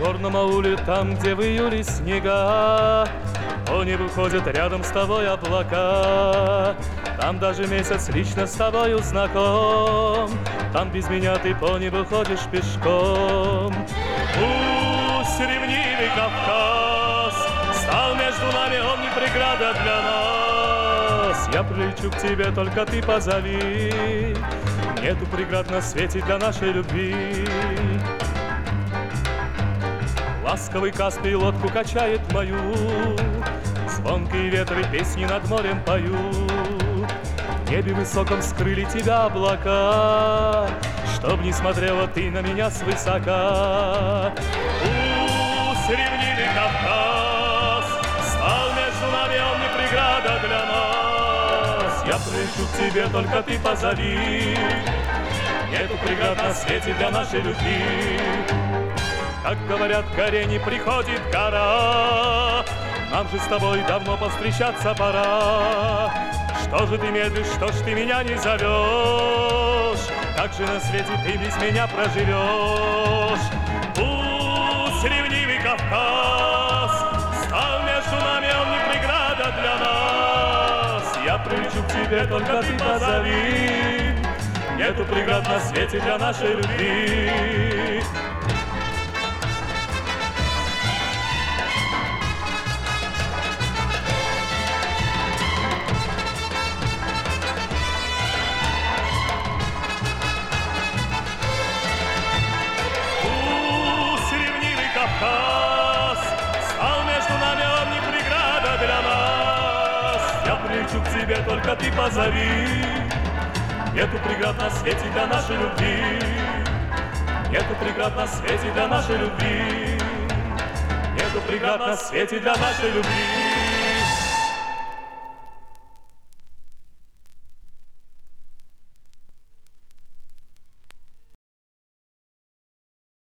горном ауле, там, где в июле снега, по небу ходят рядом с тобой облака. Там даже месяц лично с тобою знаком, там без меня ты по небу ходишь пешком. Пусть ревнивый Кавказ стал между нами, он не преграда для нас. Я прилечу к тебе, только ты позови, нету преград на свете для нашей любви. Ласковый Каспий лодку качает мою, звонкие ветры песни над морем поют. В небе высоком скрыли тебя облака, чтоб не смотрела ты на меня свысока. Пусть ревнивый Кавказ стал между нами, он не преграда для нас. Я прилечу к тебе, только ты позови, нету преград на свете для нашей любви. Как говорят, к горе не приходит гора, нам же с тобой давно повстречаться пора. Что же ты медлишь, что ж ты меня не зовешь? Как же на свете ты без меня проживешь? Пусть ревнивый Кавказ стал между нами, он не преграда для нас. Я прилечу к тебе, только ты позови, нету преград на свете для нашей любви. Кавказ стал между нами, он не преграда для нас. Я прилечу к тебе, только ты позови, нету преград на свете для нашей любви. Нету преград на свете для нашей любви. Нету преград на свете для нашей любви.